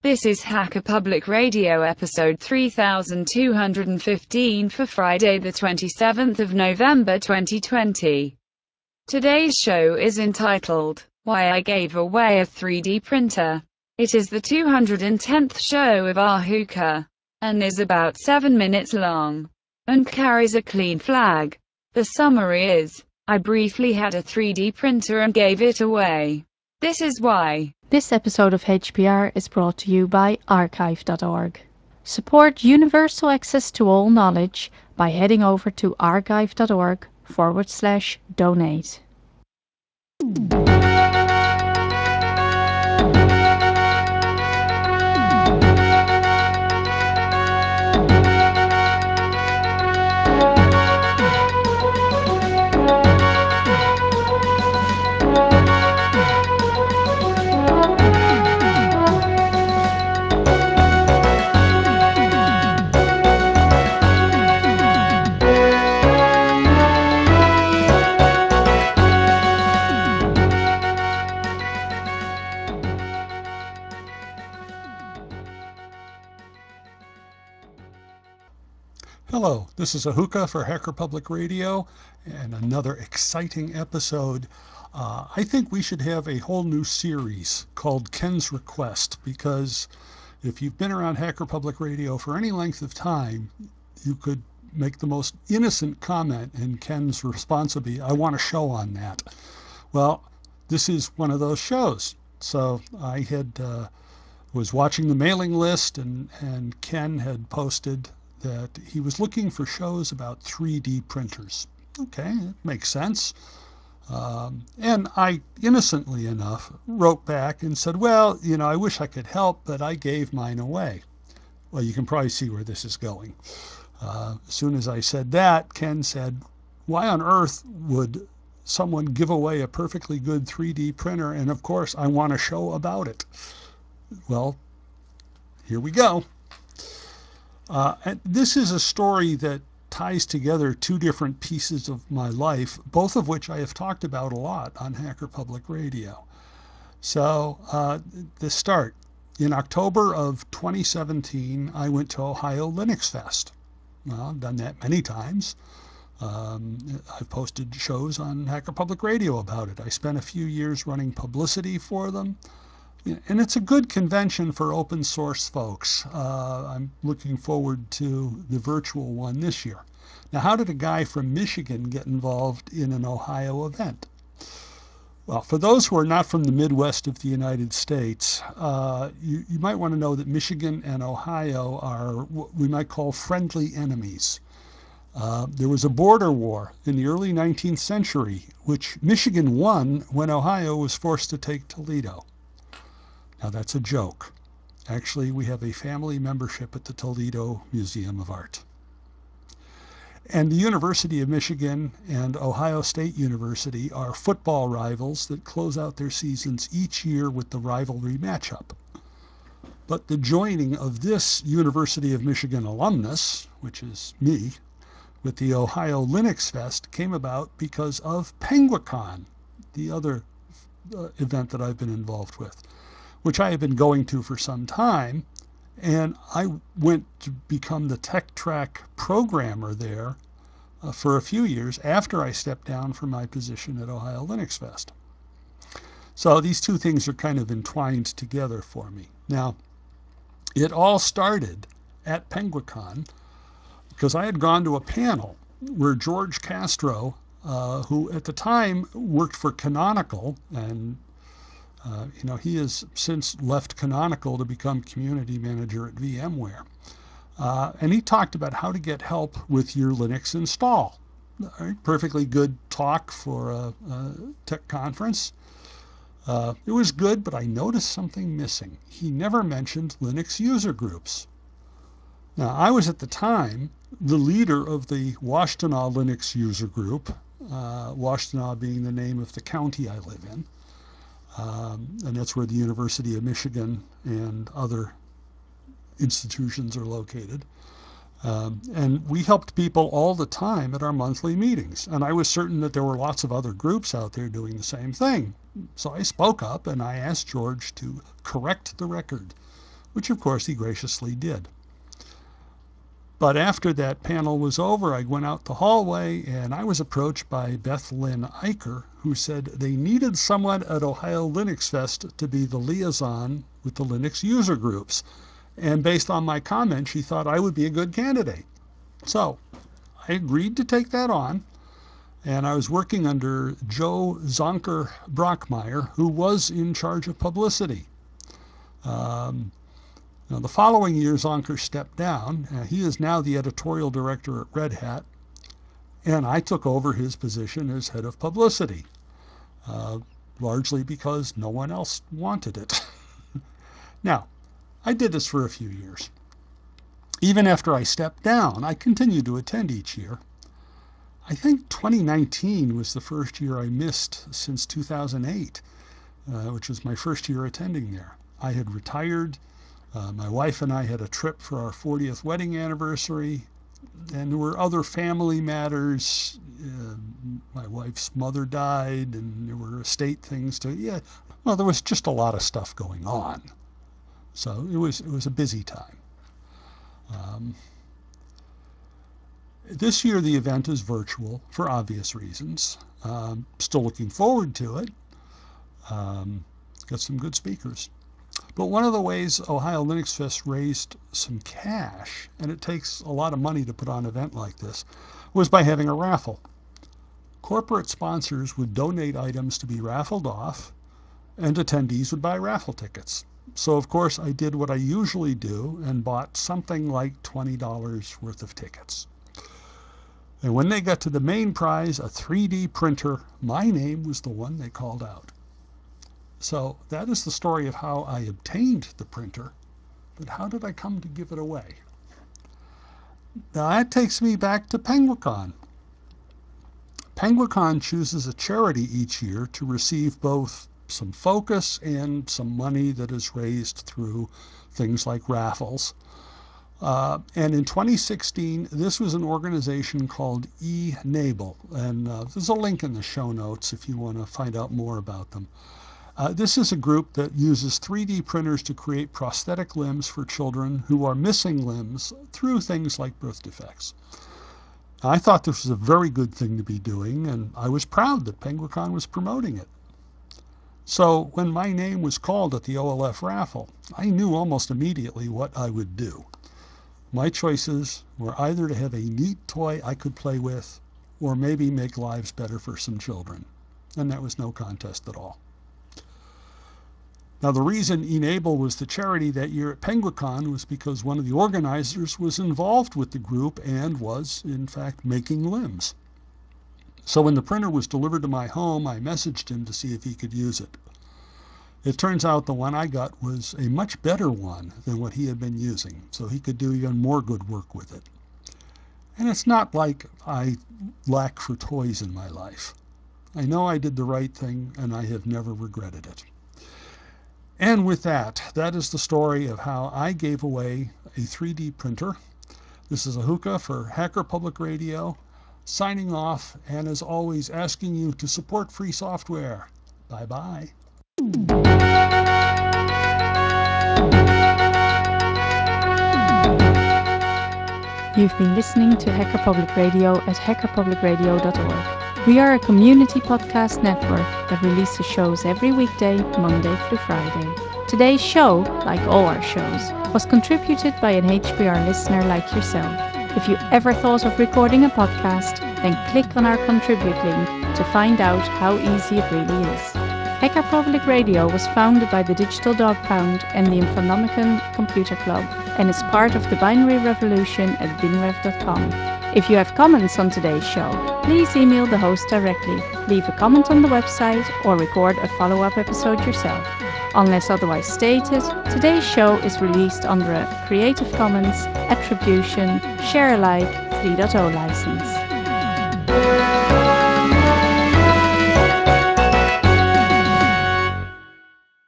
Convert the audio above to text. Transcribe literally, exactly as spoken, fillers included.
This is Hacker Public Radio episode three thousand two hundred fifteen for Friday the twenty-seventh of November twenty twenty. Today's show is entitled, Why I Gave Away a three D Printer. It is the two hundred tenth show of our hookah, and is about seven minutes long, and carries a clean flag. The summary is, I briefly had a three D printer and gave it away. This is why. This episode of H P R is brought to you by archive dot org. Support universal access to all knowledge by heading over to archive dot org forward slash donate. Hello, this is a hookah for Hacker Public Radio and another exciting episode. Uh, I think we should have a whole new series called Ken's Request, because if you've been around Hacker Public Radio for any length of time, you could make the most innocent comment and Ken's response would be, I want a show on that. Well, this is one of those shows. So I had uh, was watching the mailing list, and, and Ken had posted that he was looking for shows about three D printers. Okay, it makes sense. Um, and I, innocently enough, wrote back and said, well, you know, I wish I could help, but I gave mine away. Well, you can probably see where this is going. Uh, as soon as I said that, Ken said, why on earth would someone give away a perfectly good three D printer? And of course, I want a show about it. Well, here we go. Uh, and this is a story that ties together two different pieces of my life, both of which I have talked about a lot on Hacker Public Radio. So uh, the start. In October of twenty seventeen, I went to Ohio Linux Fest. Well, I've done that many times. Um, I've posted shows on Hacker Public Radio about it. I spent a few years running publicity for them. And it's a good convention for open source folks. Uh, I'm looking forward to the virtual one this year. Now, how did a guy from Michigan get involved in an Ohio event? Well, for those who are not from the Midwest of the United States, uh, you, you might want to know that Michigan and Ohio are what we might call friendly enemies. Uh, there was a border war in the early nineteenth century, which Michigan won when Ohio was forced to take Toledo. Now, that's a joke. Actually, we have a family membership at the Toledo Museum of Art. And the University of Michigan and Ohio State University are football rivals that close out their seasons each year with the rivalry matchup. But the joining of this University of Michigan alumnus, which is me, with the Ohio Linux Fest came about because of Penguicon, the other uh, event that I've been involved with, which I have been going to for some time, and I went to become the Tech Track programmer there uh, for a few years after I stepped down from my position at Ohio Linux Fest. So these two things are kind of entwined together for me. Now, it all started at Penguicon because I had gone to a panel where George Castro, uh, who at the time worked for Canonical, and Uh, you know, he has since left Canonical to become community manager at VMware. Uh, and he talked about how to get help with your Linux install. Right? Perfectly good talk for a, a tech conference. Uh, it was good, but I noticed something missing. He never mentioned Linux user groups. Now, I was at the time the leader of the Washtenaw Linux user group, uh, Washtenaw being the name of the county I live in. Um, and that's where the University of Michigan and other institutions are located. Um, and we helped people all the time at our monthly meetings. And I was certain that there were lots of other groups out there doing the same thing. So I spoke up and I asked George to correct the record. which of course he graciously did. But after that panel was over, I went out the hallway and I was approached by Beth Lynn Eicher, who said they needed someone at Ohio Linux Fest to be the liaison with the Linux user groups. And based on my comment, she thought I would be a good candidate. So I agreed to take that on. And I was working under Joe Zonker Brockmeyer, who was in charge of publicity. Um, Now, the following year, Zonker stepped down. Uh, he is now the editorial director at Red Hat, and I took over his position as head of publicity, uh, largely because no one else wanted it. Now, I did this for a few years. Even after I stepped down, I continued to attend each year. I think twenty nineteen was the first year I missed since two thousand eight, uh, which was my first year attending there. I had retired. Uh, my wife and I had a trip for our fortieth wedding anniversary, and there were other family matters. Uh, my wife's mother died, and there were estate things to, yeah, well, there was just a lot of stuff going on. So it was, it was a busy time. Um, this year the event is virtual for obvious reasons. Um, still looking forward to it. Um, got some good speakers. But one of the ways Ohio Linux Fest raised some cash, and it takes a lot of money to put on an event like this, was by having a raffle. Corporate sponsors would donate items to be raffled off, and attendees would buy raffle tickets. So, of course, I did what I usually do and bought something like twenty dollars worth of tickets. And when they got to the main prize, a three D printer, my name was the one they called out. So that is the story of how I obtained the printer, but how did I come to give it away? Now that takes me back to Penguicon. Penguicon chooses a charity each year to receive both some focus and some money that is raised through things like raffles. Uh, and in twenty sixteen, this was an organization called eNABLE, and uh, there's a link in the show notes if you want to find out more about them. Uh, this is a group that uses three D printers to create prosthetic limbs for children who are missing limbs through things like birth defects. I thought this was a very good thing to be doing, and I was proud that Penguicon was promoting it. So when my name was called at the O L F raffle, I knew almost immediately what I would do. My choices were either to have a neat toy I could play with, or maybe make lives better for some children. And that was no contest at all. Now, the reason eNABLE was the charity that year at Penguicon was because one of the organizers was involved with the group and was, in fact, making limbs. So when the printer was delivered to my home, I messaged him to see if he could use it. It turns out the one I got was a much better one than what he had been using, so he could do even more good work with it. And it's not like I lack for toys in my life. I know I did the right thing, and I have never regretted it. And with that, that is the story of how I gave away a three D printer. This is Ahuka for Hacker Public Radio, signing off, and as always, asking you to support free software. Bye-bye. You've been listening to Hacker Public Radio at hacker public radio dot org. We are a community podcast network that releases shows every weekday, Monday through Friday. Today's show, like all our shows, was contributed by an H P R listener like yourself. If you ever thought of recording a podcast, then click on our contribute link to find out how easy it really is. Hacker Public Radio was founded by the Digital Dog Pound and the Infonomicon Computer Club and is part of the Binary Revolution at binrev dot com. If you have comments on today's show, please email the host directly, leave a comment on the website, or record a follow-up episode yourself. Unless otherwise stated, today's show is released under a Creative Commons Attribution Share Alike three point oh license.